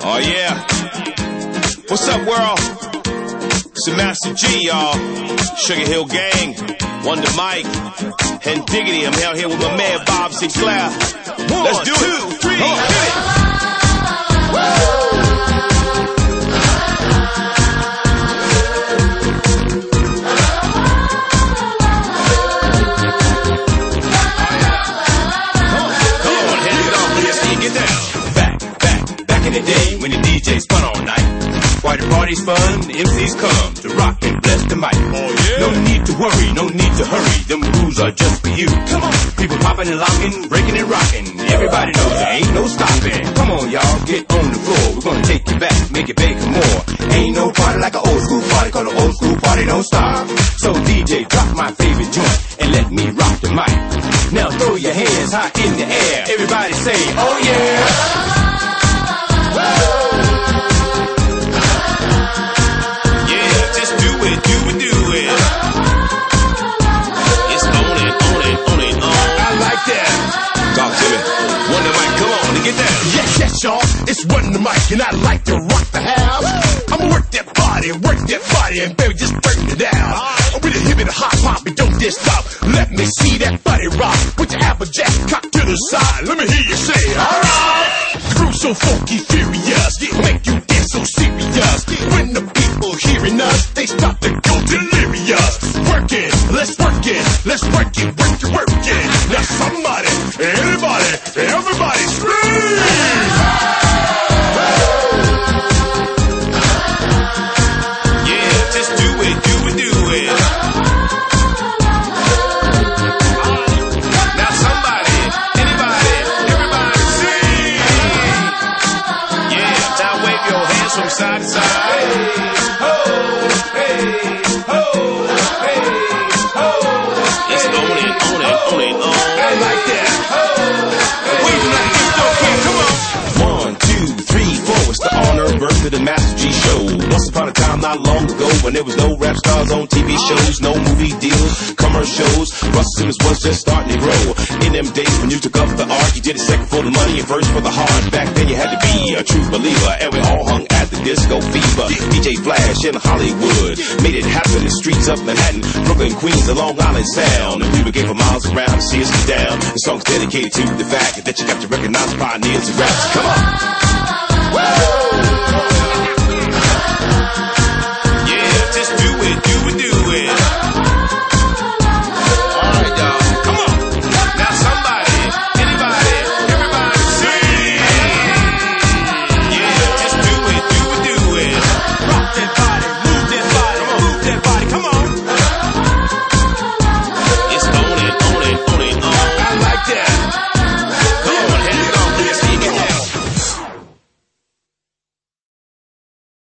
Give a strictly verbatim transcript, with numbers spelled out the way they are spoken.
Oh yeah. What's up, world? It's the Master G, y'all. Sugar Hill Gang, Wonder Mike, and Diggity. I'm out here with my man Bob Sinclair. One, Let's do two, it. three, oh, hit it. Come on, head it off. Let's see you get down. Back, back, back in the day when the D J spun all night. Why the party's fun, the M Cs come to rock and bless the mic. Oh yeah. No need to worry, no need to hurry. Them rules are just for you. Come on. People popping and locking, breaking and rocking. Everybody knows there ain't no stopping. Come on, y'all, get on the floor. We're gonna take you back, make it big more. Ain't no party like an old school party, cause an old school party don't stop. So D J, drop my favorite joint and let me rock the mic. Now throw your hands high in the air. Everybody say, oh yeah. Woo! Yes, yes, y'all, it's Wonder Mike, and I like to rock the house. I'ma work that body, work that body, and baby, just burn it down. I'm with a hip and a hot pop, and don't just stop. Let me see that body rock. Put your applejack cock to the side. Let me hear you say, alright. The groove so funky, furious, make you dance so serious. When the people hearing us, they start to go delirious. Work it, let's work it, let's work it, work it, work it. Now somebody, anybody, everybody scream! Yeah, just do it, do it, do it. Now somebody, anybody, everybody sing! Yeah, now wave your hands from side to side. Hey, ho, hey, ho, hey, ho. It's on it, on it, on it, on. I like that. Wave like this, okay, come on. One, two, three, four. It's the honor birth of the Master G Show. Once upon a time, not long ago, when there was no rap stars on T V shows, no movie deals, commercials. Russell Simmons was just starting to grow. In them days when you took up the art, you did it second for the money and first for the heart. Back then you had to be a true believer, and we all hung at the disco fever. D J Flash in Hollywood made it happen in the streets of Manhattan, Brooklyn, Queens, and Long Island Sound. And people came for miles around to see us get down. The song's dedicated to the fact that you got to recognize pioneers and raps. Come on. Woo!